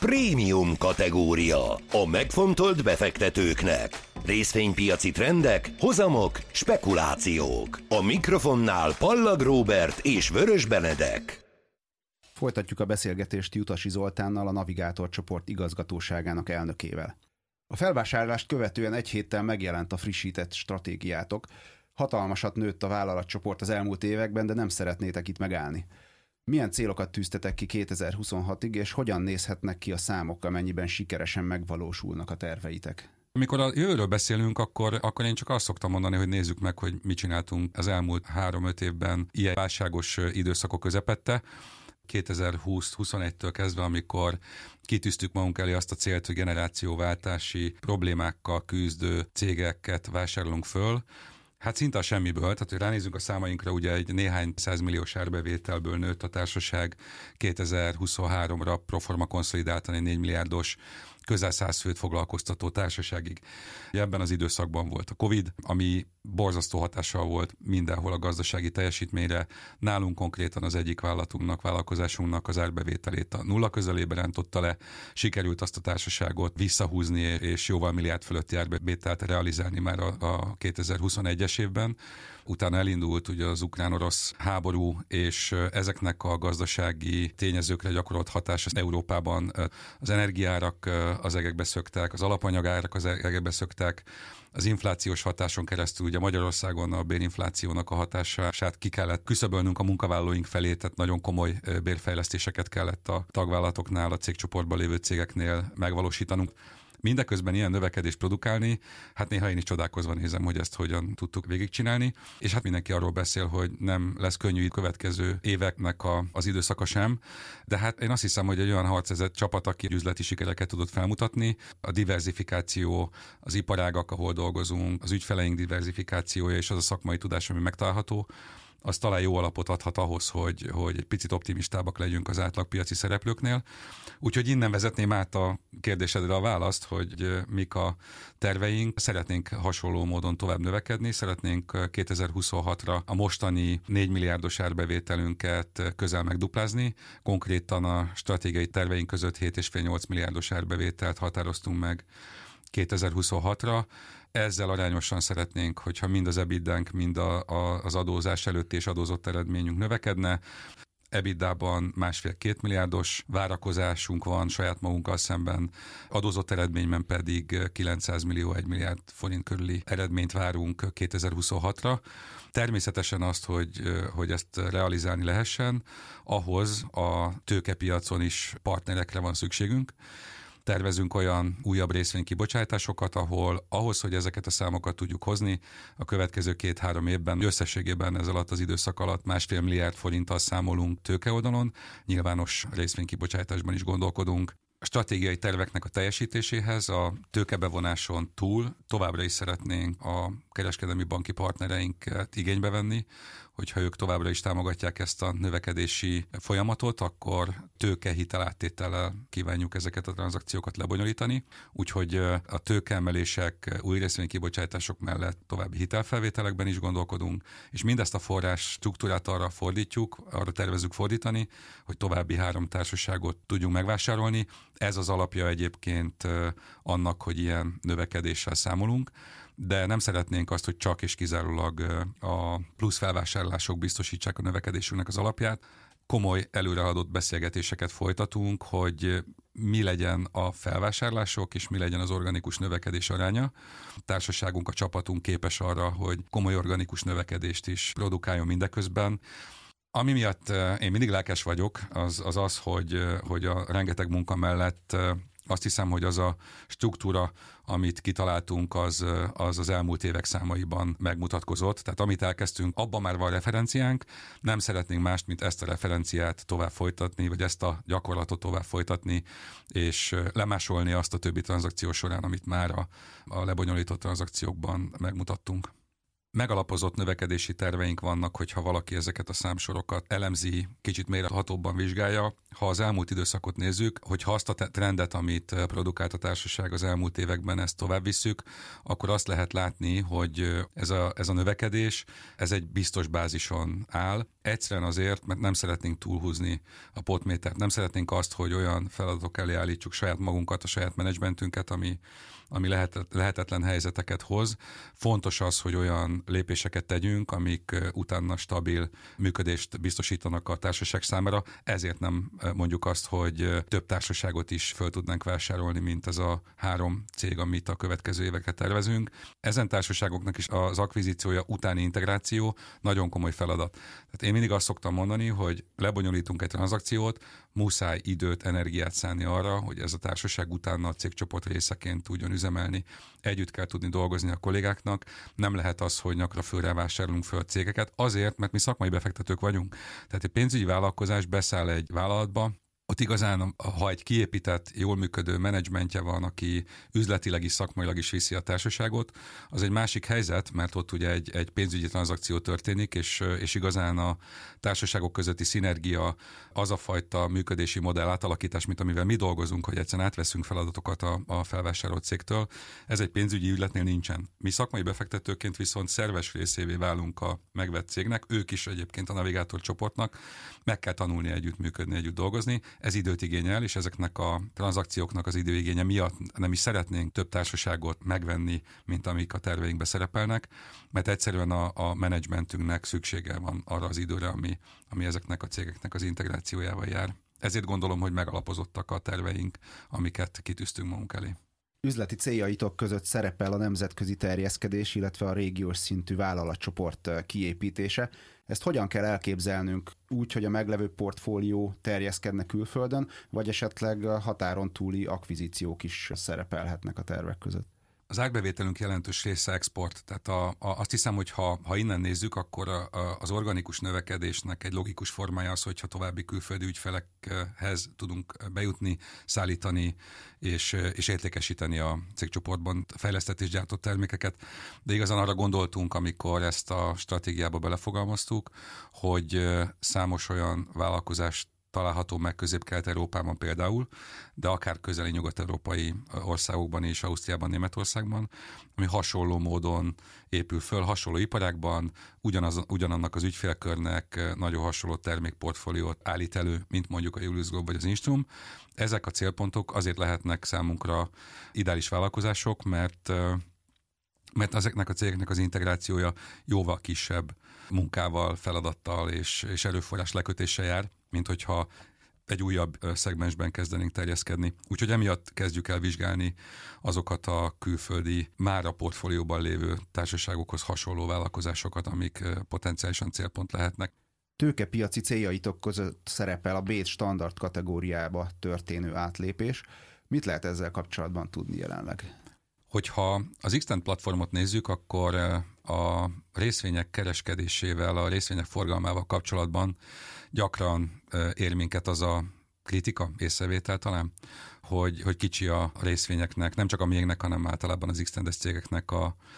Prémium kategória. A megfontolt befektetőknek. Részvénypiaci trendek, hozamok, spekulációk. A mikrofonnál Pallag Róbert és Vörös Benedek. Folytatjuk a beszélgetést Jutasi Zoltánnal, a Navigátor csoport igazgatóságának elnökével. A felvásárlást követően egy héttel megjelent a frissített stratégiátok. Hatalmasat nőtt a vállalatcsoport az elmúlt években, de nem szeretnétek itt megállni. Milyen célokat tűztetek ki 2026-ig, és hogyan nézhetnek ki a számok, amennyiben sikeresen megvalósulnak a terveitek? Amikor a jövőről beszélünk, akkor én csak azt szoktam mondani, hogy nézzük meg, hogy mit csináltunk az elmúlt 3-5 évben ilyen válságos időszakok közepette. 2020-21-től kezdve, amikor kitűztük magunk elé azt a célt, hogy generációváltási problémákkal küzdő cégeket vásárolunk föl, hát szinte a semmiből, tehát hogy ránézzünk a számainkra, ugye egy néhány 100 milliós árbevételből nőtt a társaság 2023-ra proforma konszolidáltan egy 4 milliárdos, közel 100 főt foglalkoztató társaságig. Ebben az időszakban volt a Covid, ami borzasztó hatással volt mindenhol a gazdasági teljesítményre. Nálunk konkrétan az egyik vállalkozásunknak az árbevételét a nulla közelébe rántotta le. Sikerült azt a társaságot visszahúzni, és jóval milliárd fölötti árbevételt realizálni már a 2021-es évben. Utána elindult ugye az ukrán-orosz háború, és ezeknek a gazdasági tényezőkre gyakorolt hatás az Európában az energiaárak az egekbe szöktek, az alapanyagárak az egekbe szöktek, az inflációs hatáson keresztül ugye Magyarországon a bérinflációnak a hatását ki kellett küszöbölnünk a munkavállalóink felé, tehát nagyon komoly bérfejlesztéseket kellett a tagvállalatoknál, a cégcsoportban lévő cégeknél megvalósítanunk. Mindeközben ilyen növekedést produkálni, hát néha én is csodálkozva nézem, hogy ezt hogyan tudtuk végigcsinálni, és hát mindenki arról beszél, hogy nem lesz könnyű következő éveknek az időszaka sem, de hát én azt hiszem, hogy egy olyan harcezett csapat, aki üzleti sikereket tudott felmutatni, a diversifikáció, az iparágak, ahol dolgozunk, az ügyfeleink diversifikációja és az a szakmai tudás, ami megtalálható, az talán jó alapot adhat ahhoz, hogy egy picit optimistábbak legyünk az átlagpiaci szereplőknél. Úgyhogy innen vezetném át a kérdésedre a választ, hogy mik a terveink. Szeretnénk hasonló módon tovább növekedni, szeretnénk 2026-ra a mostani 4 milliárdos árbevételünket közel megduplázni. Konkrétan a stratégiai terveink között 7,5-8 milliárdos árbevételt határoztunk meg 2026-ra. Ezzel arányosan szeretnénk, hogyha mind az EBITDA-nk, mind az adózás előtti és adózott eredményünk növekedne. EBITDA-ban 1,5-2 milliárdos várakozásunk van saját magunkkal szemben, adózott eredményben pedig 900 millió, 1 milliárd forint körüli eredményt várunk 2026-ra. Természetesen azt, hogy ezt realizálni lehessen, ahhoz a tőkepiacon is partnerekre van szükségünk. Tervezünk olyan újabb részvénykibocsátásokat, ahol ahhoz, hogy ezeket a számokat tudjuk hozni, a következő 2-3 évben összességében ez alatt az időszak alatt 1,5 milliárd forinttal számolunk tőkeoldalon, nyilvános részvénykibocsátásban is gondolkodunk. A stratégiai terveknek a teljesítéséhez a tőkebevonáson túl továbbra is szeretnénk a kereskedelmi banki partnereinket igénybe venni, hogyha ők továbbra is támogatják ezt a növekedési folyamatot, akkor tőkehiteláttétellel kívánjuk ezeket a tranzakciókat lebonyolítani. Úgyhogy a tőkeemelések, új részvénykibocsátások mellett további hitelfelvételekben is gondolkodunk, és mindezt a forrás struktúrát arra tervezünk fordítani, hogy további 3 társaságot tudjunk megvásárolni. Ez az alapja egyébként annak, hogy ilyen növekedéssel számolunk, de nem szeretnénk azt, hogy csak és kizárólag a plusz felvásárlások biztosítsák a növekedésünknek az alapját. Komoly előrehaladott beszélgetéseket folytatunk, hogy mi legyen a felvásárlások, és mi legyen az organikus növekedés aránya. A társaságunk, a csapatunk képes arra, hogy komoly organikus növekedést is produkáljon mindeközben. Ami miatt én mindig lelkes vagyok, az, hogy a rengeteg munka mellett azt hiszem, hogy az a struktúra, amit kitaláltunk, az elmúlt évek számaiban megmutatkozott. Tehát amit elkezdtünk, abban már van referenciánk, nem szeretnénk mást, mint ezt a referenciát tovább folytatni, vagy ezt a gyakorlatot tovább folytatni, és lemásolni azt a többi tranzakció során, amit már a lebonyolított tranzakciókban megmutattunk. Megalapozott növekedési terveink vannak, hogyha valaki ezeket a számsorokat elemzi, kicsit mélyrehatóbban vizsgálja. Ha az elmúlt időszakot nézzük, hogyha azt a trendet, amit produkált a társaság az elmúlt években, ezt tovább visszük, akkor azt lehet látni, hogy ez a növekedés, ez egy biztos bázison áll. Egyszerűen azért, mert nem szeretnénk túlhúzni a potmétert, nem szeretnénk azt, hogy olyan feladatok elé állítsuk saját magunkat, a saját menedzsmentünket, ami lehetetlen helyzeteket hoz. Fontos az, hogy olyan lépéseket tegyünk, amik utána stabil működést biztosítanak a társaság számára. Ezért nem mondjuk azt, hogy több társaságot is föl tudnánk vásárolni, mint ez a 3 cég, amit a következő évekre tervezünk. Ezen társaságoknak is az akvizíciója utáni integráció nagyon komoly feladat. Tehát én mindig azt szoktam mondani, hogy lebonyolítunk egy tranzakciót, muszáj időt, energiát szánni arra, hogy ez a társaság utána a cégcsoport részeként tudjon üzemelni. Együtt kell tudni dolgozni a kollégáknak, nem lehet az, hogy nyakra fölre vásárolunk föl a cégeket, azért, mert mi szakmai befektetők vagyunk. Tehát egy pénzügyi vállalkozás beszáll egy vállalatba, ott igazán, ha egy kiépített, jól működő menedzsmentje van, aki üzletileg is, szakmailag is viszi a társaságot, az egy másik helyzet, mert ott ugye egy pénzügyi tranzakció történik, és igazán a társaságok közötti szinergia, az a fajta működési modell átalakítás, mint amivel mi dolgozunk, hogy egyszerűen átveszünk feladatokat a felvásárolt cégtől, ez egy pénzügyi ügyletnél nincsen. Mi szakmai befektetőként viszont szerves részévé válunk a megvett cégnek, ők is egyébként a Navigátor csoportnak, meg kell tanulni együttműködni, együtt dolgozni. Ez időt igényel, és ezeknek a tranzakcióknak az időigénye miatt nem is szeretnénk több társaságot megvenni, mint amik a terveinkbe szerepelnek, mert egyszerűen a menedzsmentünknek szüksége van arra az időre, ami ezeknek a cégeknek az integrációjával jár. Ezért gondolom, hogy megalapozottak a terveink, amiket kitűztünk magunk elé. Üzleti céljaitok között szerepel a nemzetközi terjeszkedés, illetve a régiós szintű vállalatcsoport kiépítése. Ezt hogyan kell elképzelnünk? Úgy, hogy a meglevő portfólió terjeszkedne külföldön, vagy esetleg határon túli akvizíciók is szerepelhetnek a tervek között? Az árbevételünk jelentős része export, tehát azt hiszem, hogy ha innen nézzük, akkor az organikus növekedésnek egy logikus formája az, hogyha további külföldi ügyfelekhez tudunk bejutni, szállítani és értékesíteni a cégcsoportban fejlesztett és gyártott termékeket. De igazán arra gondoltunk, amikor ezt a stratégiába belefogalmaztuk, hogy számos olyan vállalkozást található meg Közép-Kelet-Európában például, de akár közeli nyugat-európai országokban és Ausztriában, Németországban, ami hasonló módon épül föl, hasonló iparágban, ugyanannak az ügyfélkörnek nagyon hasonló termékportfóliót állít elő, mint mondjuk a Julius Globe vagy az Instrum. Ezek a célpontok azért lehetnek számunkra ideális vállalkozások, mert ezeknek a cégeknek az integrációja jóval kisebb munkával, feladattal és erőforrás lekötéssel jár, mint hogyha egy újabb szegmensben kezdenénk terjeszkedni. Úgyhogy emiatt kezdjük el vizsgálni azokat a külföldi, már a portfólióban lévő társaságokhoz hasonló vállalkozásokat, amik potenciálisan célpont lehetnek. Tőkepiaci céljaitok között szerepel a B standard kategóriába történő átlépés. Mit lehet ezzel kapcsolatban tudni jelenleg? Hogyha az Xtend platformot nézzük, akkor a részvények kereskedésével, a részvények forgalmával kapcsolatban gyakran ér minket az a kritika, észrevétel talán, hogy kicsi a részvényeknek, nem csak a miénknek, hanem általában az Xtendes cégeknek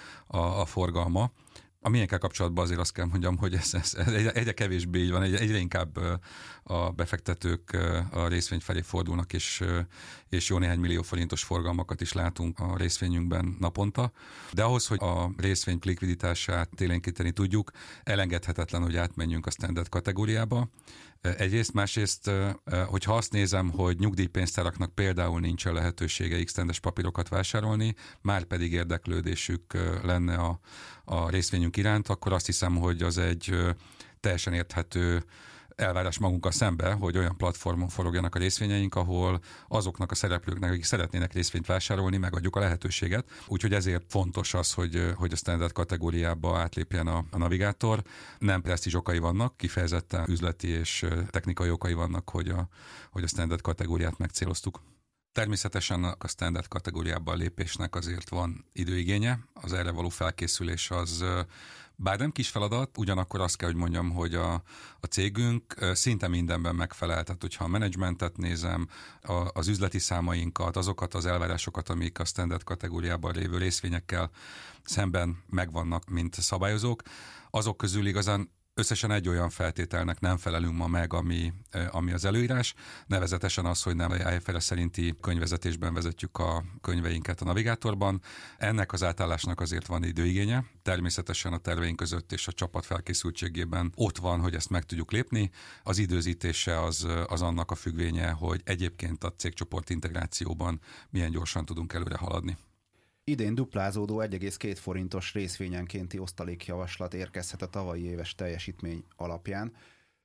a forgalma. A miénkkel kapcsolatban azért azt kell mondjam, hogy ez egyre kevésbé így van, egyre inkább a befektetők a részvény felé fordulnak, és jó néhány millió forintos forgalmakat is látunk a részvényünkben naponta. De ahhoz, hogy a részvény likviditását élénkíteni tudjuk, elengedhetetlen, hogy átmenjünk a standard kategóriába. Egyrészt, másrészt, hogyha azt nézem, hogy nyugdíjpénztáraknak például nincsen lehetősége Xtendes papírokat vásárolni, már pedig érdeklődésük lenne a részvényünk iránt, akkor azt hiszem, hogy az egy teljesen érthető elvárás magunkkal szembe, hogy olyan platformon forogjanak a részvényeink, ahol azoknak a szereplőknek, akik szeretnének részvényt vásárolni, megadjuk a lehetőséget. Úgyhogy ezért fontos az, hogy a standard kategóriába átlépjen a navigátor. Nem presztízs okai vannak, kifejezetten üzleti és technikai okai vannak, hogy a standard kategóriát megcéloztuk. Természetesen a standard kategóriában lépésnek azért van időigénye, az erre való felkészülés az bár nem kis feladat, ugyanakkor azt kell, hogy mondjam, hogy a cégünk szinte mindenben megfelel. Tehát, hogyha a menedzsmentet nézem, az üzleti számainkat, azokat az elvárásokat, amik a standard kategóriában lévő részvényekkel szemben megvannak, mint szabályozók, azok közül igazán Összesen egy olyan feltételnek nem felelünk ma meg, ami az előírás, nevezetesen az, hogy nem a IFRS szerinti könyvvezetésben vezetjük a könyveinket a navigátorban. Ennek az átállásnak azért van időigénye. Természetesen a terveink között és a csapat felkészültségében ott van, hogy ezt meg tudjuk lépni. Az időzítése az annak a függvénye, hogy egyébként a cégcsoport integrációban milyen gyorsan tudunk előre haladni. Idén duplázódó 1,2 forintos részvényenkénti osztalékjavaslat érkezhet a tavalyi éves teljesítmény alapján.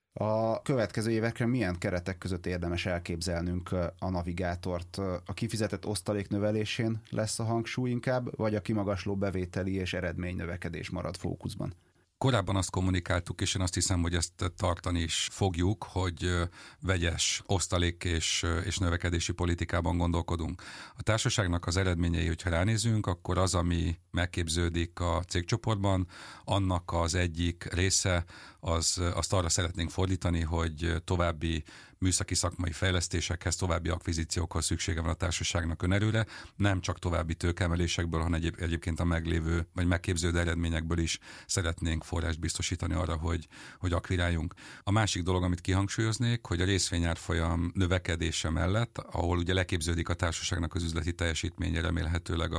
A következő évekre milyen keretek között érdemes elképzelnünk a navigátort? A kifizetett osztalék növelésén lesz a hangsúly inkább, vagy a kimagasló bevételi és eredménynövekedés marad fókuszban? Korábban azt kommunikáltuk, és én azt hiszem, hogy ezt tartani is fogjuk, hogy vegyes osztalék és növekedési politikában gondolkodunk. A társaságnak az eredményei, hogyha ránézünk, akkor az, ami megképződik a cégcsoportban, annak az egyik része, azt arra szeretnénk fordítani, hogy további műszaki szakmai fejlesztésekhez, további akvizíciókhoz szüksége van a társaságnak önerőre, nem csak további tőkeemelésekből, hanem egyébként a meglévő vagy megképződő eredményekből is szeretnénk forrást biztosítani arra, hogy akviráljunk. A másik dolog, amit kihangsúlyoznék, hogy a részvényárfolyam növekedése mellett, ahol ugye leképződik a társaságnak az üzleti teljesítménye remélhetőleg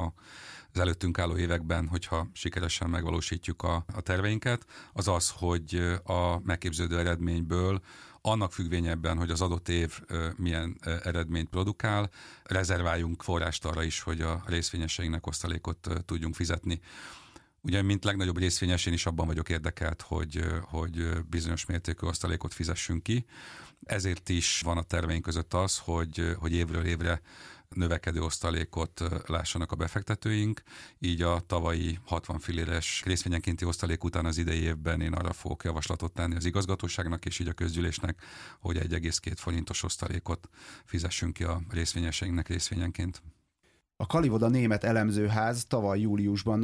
az előttünk álló években, hogyha sikeresen megvalósítjuk a terveinket, az az, hogy a megképződő eredményből annak függvényebben, hogy az adott év milyen eredményt produkál, rezerváljunk forrást arra is, hogy a részvényeseinknek osztalékot tudjunk fizetni. Ugye, mint legnagyobb részvényes, én is abban vagyok érdekelt, hogy bizonyos mértékű osztalékot fizessünk ki. Ezért is van a terveink között az, hogy évről évre növekedő osztalékot lássanak a befektetőink, így a tavalyi 60 filléres részvényenkénti osztalék után az idei évben én arra fogok javaslatot tenni az igazgatóságnak és így a közgyűlésnek, hogy 1,2 forintos osztalékot fizessünk ki a részvényeseinknek részvényenként. A Kalivoda német elemzőház tavaly júliusban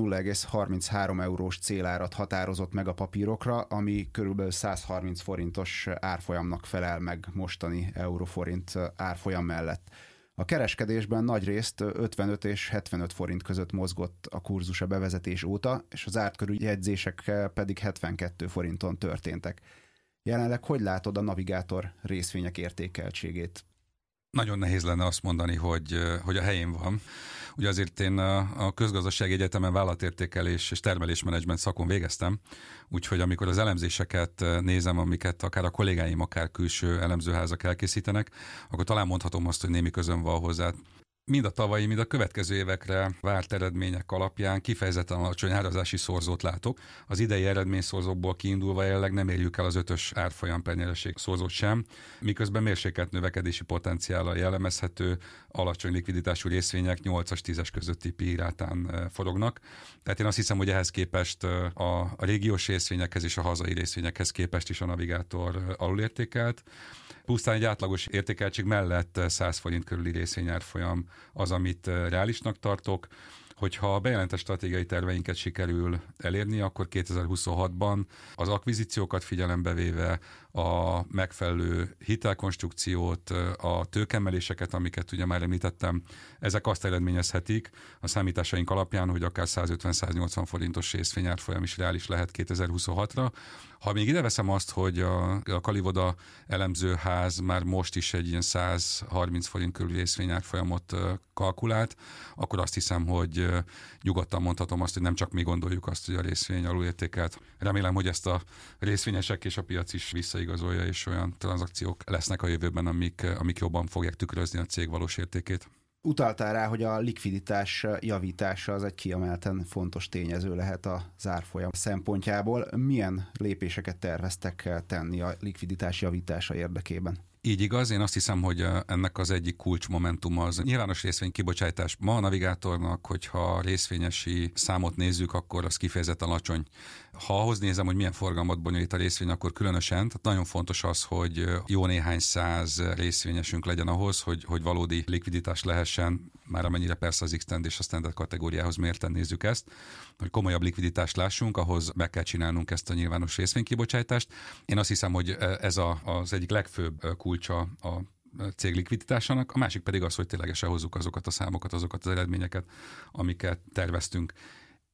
0,33 eurós célárat határozott meg a papírokra, ami körülbelül 130 forintos árfolyamnak felel meg mostani euróforint árfolyam mellett. A kereskedésben nagyrészt 55 és 75 forint között mozgott a kurzus a bevezetés óta, és az ártkörű jegyzések pedig 72 forinton történtek. Jelenleg hogy látod a navigátor részvények értékeltségét? Nagyon nehéz lenne azt mondani, hogy a helyén van. Ugye azért én a Közgazdasági Egyetemen vállalatértékelés és termelésmenedzsment szakon végeztem, úgyhogy amikor az elemzéseket nézem, amiket akár a kollégáim, akár külső elemzőházak elkészítenek, akkor talán mondhatom azt, hogy némi közöm van hozzá. Mind a tavalyi, mind a következő évekre várt eredmények alapján kifejezetten alacsony árazási szorzót látok. Az idei eredményszorzókból kiindulva jelenleg nem érjük el az 5-ös árfolyam per nyereség szorzót sem, miközben mérsékelt növekedési potenciállal jellemezhető alacsony likviditású részvények 8-as 10-es közötti PI rátán forognak. Tehát én azt hiszem, hogy ehhez képest a régiós részvényekhez és a hazai részvényekhez képest is a navigátor alulértékelt. Pusztán egy átlagos értékeltség mellett 100 forint körüli részvényárfolyam az, amit reálisnak tartok. Hogyha a bejelentett stratégiai terveinket sikerül elérni, akkor 2026-ban az akvizíciókat figyelembe véve a megfelelő hitelkonstrukciót, a tőkeemeléseket, amiket ugye már említettem, ezek azt eredményezhetik a számításaink alapján, hogy akár 150-180 forintos részvényárfolyam is reális lehet 2026-ra. Ha még ide veszem azt, hogy a Kalivoda elemzőház már most is egy ilyen 130 forint körül részvényárfolyamot kalkulált, akkor azt hiszem, hogy nyugodtan mondhatom azt, hogy nem csak mi gondoljuk azt, hogy a részvény alulértékelt. Remélem, hogy ezt a részvényesek és a piac is visszaigazolja, és olyan tranzakciók lesznek a jövőben, amik jobban fogják tükrözni a cég valós értékét. Utaltál rá, hogy a likviditás javítása az egy kiemelten fontos tényező lehet a zárfolyam szempontjából. Milyen lépéseket terveztek tenni a likviditás javítása érdekében? Így igaz, én azt hiszem, hogy ennek az egyik kulcsmomentum az nyilvános részvénykibocsátás. Ma a navigátornak, hogyha részvényesi számot nézzük, akkor az kifejezetten alacsony. Ha ahhoz nézem, hogy milyen forgalmat bonyolít a részvény, akkor különösen, tehát nagyon fontos az, hogy jó néhány száz részvényesünk legyen ahhoz, hogy valódi likviditás lehessen, már amennyire persze az X-Tend és a Standard kategóriához mérten nézzük ezt, hogy komolyabb likviditást lássunk, ahhoz meg kell csinálnunk ezt a nyilvános részvénykibocsátást. Én azt hiszem, hogy ez az egyik legfőbb kulcsa a cég likviditásának, a másik pedig az, hogy ténylegesen hozzuk azokat a számokat, azokat az eredményeket, amiket terveztünk.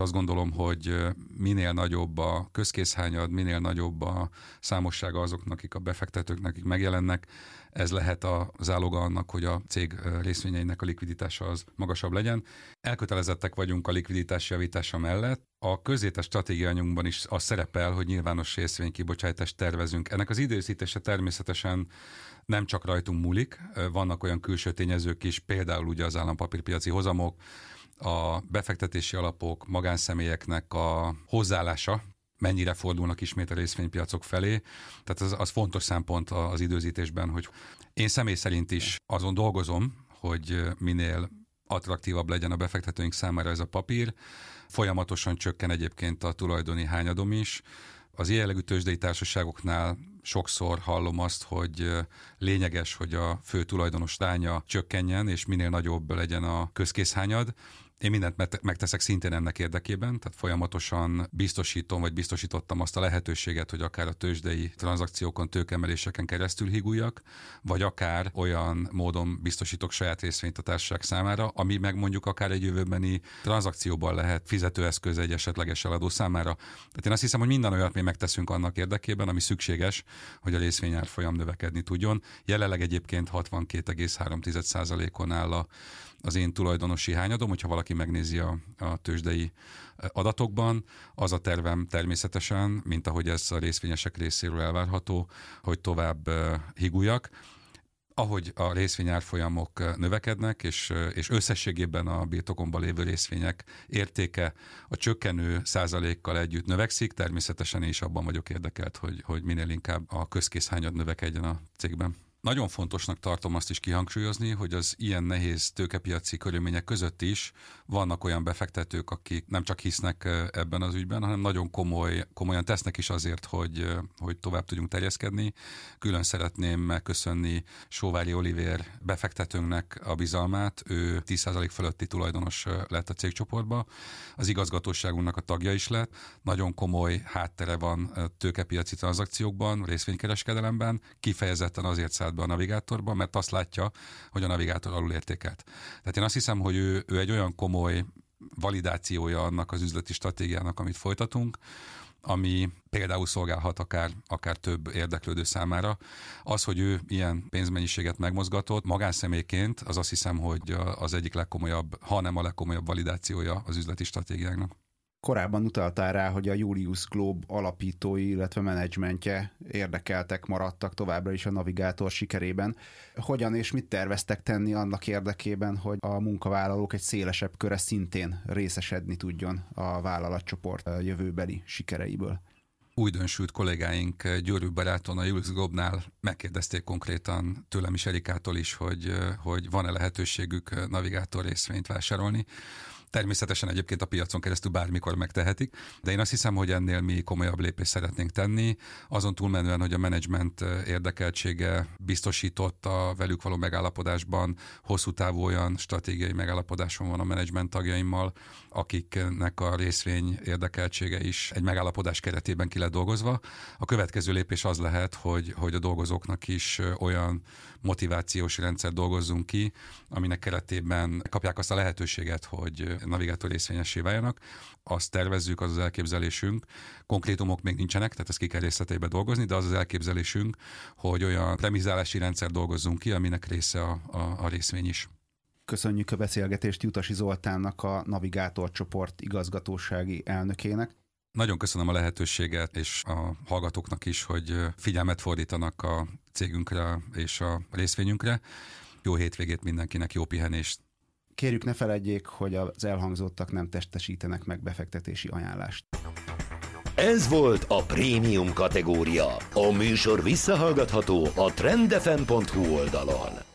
Azt gondolom, hogy minél nagyobb a közkészhányad, minél nagyobb a számossága azoknak, akik a befektetőknek akik megjelennek, ez lehet a záloga annak, hogy a cég részvényeinek a likviditása az magasabb legyen. Elkötelezettek vagyunk a likviditás javítása mellett. A közzétett stratégiányunkban is az szerepel, hogy nyilvános részvénykibocsátást tervezünk. Ennek az időzítése természetesen nem csak rajtunk múlik, vannak olyan külső tényezők is, például ugye az állampapírpiaci hozamok, a befektetési alapok, magánszemélyeknek a hozzáállása, mennyire fordulnak ismét a részvénypiacok felé. Tehát az fontos szempont az időzítésben, hogy én személy szerint is azon dolgozom, hogy minél attraktívabb legyen a befektetőink számára ez a papír. Folyamatosan csökken egyébként a tulajdoni hányadom is. Az ilyen jellegű tőzsdei társaságoknál sokszor hallom azt, hogy lényeges, hogy a fő tulajdonos ránya csökkenjen, és minél nagyobb legyen a közkészhányad. Én mindent megteszek szintén ennek érdekében, tehát folyamatosan biztosítom, vagy biztosítottam azt a lehetőséget, hogy akár a tőzsdei tranzakciókon, tőkeemeléseken keresztül híguljak, vagy akár olyan módon biztosítok saját részvényt a társaság számára, ami meg mondjuk akár egy jövőbeni tranzakcióban lehet fizetőeszköz egy esetleges eladó számára. Tehát én azt hiszem, hogy minden olyat mi megteszünk annak érdekében, ami szükséges, hogy a részvényárfolyam növekedni tudjon. Jelenleg egyébként 62,3%-on áll az én tulajdonosi hányadom, hogyha valaki megnézi a tőzsdei adatokban. Az a tervem természetesen, mint ahogy ez a részvényesek részéről elvárható, hogy tovább híguljak. Ahogy a részvényárfolyamok növekednek, és összességében a birtokomban lévő részvények értéke a csökkenő százalékkal együtt növekszik, természetesen én is abban vagyok érdekelt, hogy minél inkább a közkészhányad növekedjen a cégben. Nagyon fontosnak tartom azt is kihangsúlyozni, hogy az ilyen nehéz tőkepiaci körülmények között is vannak olyan befektetők, akik nem csak hisznek ebben az ügyben, hanem nagyon komolyan tesznek is azért, hogy tovább tudjunk terjeszkedni. Külön szeretném megköszönni Sóvári Olivér befektetőnknek a bizalmát. Ő 10% fölötti tulajdonos lett a cégcsoportba. Az igazgatóságunknak a tagja is lett. Nagyon komoly háttere van tőkepiaci tranzakciókban, részvénykereskedelemben. Kifejezetten azért szállt be a navigátorba, mert azt látja, hogy a navigátor alulértékelt. Tehát én azt hiszem, hogy ő egy olyan komoly validációja annak az üzleti stratégiának, amit folytatunk, ami például szolgálhat akár több érdeklődő számára. Az, hogy ő ilyen pénzmennyiséget megmozgatott, magánszemélyként, az azt hiszem, hogy az egyik legkomolyabb, ha nem a legkomolyabb validációja az üzleti stratégiának. Korábban utaltál rá, hogy a Julius Globe alapítói, illetve menedzsmentje érdekeltek maradtak továbbra is a navigátor sikerében. Hogyan és mit terveztek tenni annak érdekében, hogy a munkavállalók egy szélesebb köre szintén részesedni tudjon a vállalatcsoport jövőbeli sikereiből? Újdonsült kollégáink Győrű baráton a Julius Globe-nál megkérdezték konkrétan tőlem is, Erikától is, hogy van-e lehetőségük navigátor részvényt vásárolni. Természetesen egyébként a piacon keresztül bármikor megtehetik, de én azt hiszem, hogy ennél mi komolyabb lépést szeretnénk tenni. Azon túlmenően, hogy a menedzsment érdekeltsége biztosított a velük való megállapodásban, hosszú távú olyan stratégiai megállapodáson van a menedzsment tagjaimmal, akiknek a részvény érdekeltsége is egy megállapodás keretében ki lett dolgozva. A következő lépés az lehet, hogy a dolgozóknak is olyan motivációs rendszer dolgozzunk ki, aminek keretében kapják azt a lehetőséget, hogy navigátor részvényessé váljanak. Azt tervezzük, az elképzelésünk. Konkrétumok még nincsenek, tehát ezt ki kell részleteibe dolgozni, de az elképzelésünk, hogy olyan premizálási rendszer dolgozzunk ki, aminek része a részvény is. Köszönjük a beszélgetést Jutasi Zoltánnak, a Navigátor csoport igazgatósági elnökének. Nagyon köszönöm a lehetőséget, és a hallgatóknak is, hogy figyelmet fordítanak a cégünkre és a részvényünkre. Jó hétvégét mindenkinek, jó pihenést! Kérjük, ne feledjék, hogy az elhangzottak nem testesítenek meg befektetési ajánlást. Ez volt a prémium kategória. A műsor visszahallgatható a trendfm.hu oldalon.